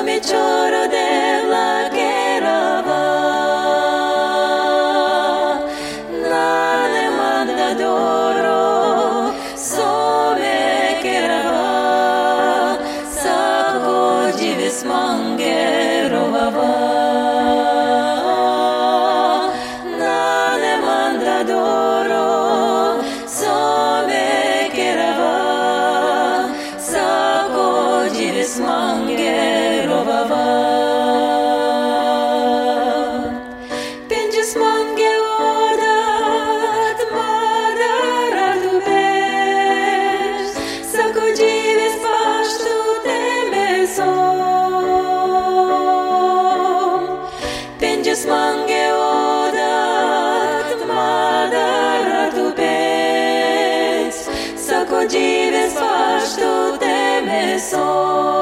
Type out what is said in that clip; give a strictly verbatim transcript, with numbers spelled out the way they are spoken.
mi choro della Kerava, nane manda d'oro, some Kerava, sako jivis mange rovava, nane manda d'oro, some Kerava, sako jivis mange rovava. Pinjis mange odat madaratu besh, sako jivis pastu temesom. Pinjis mange odat madaratu besh, sako jivis pastu temesom.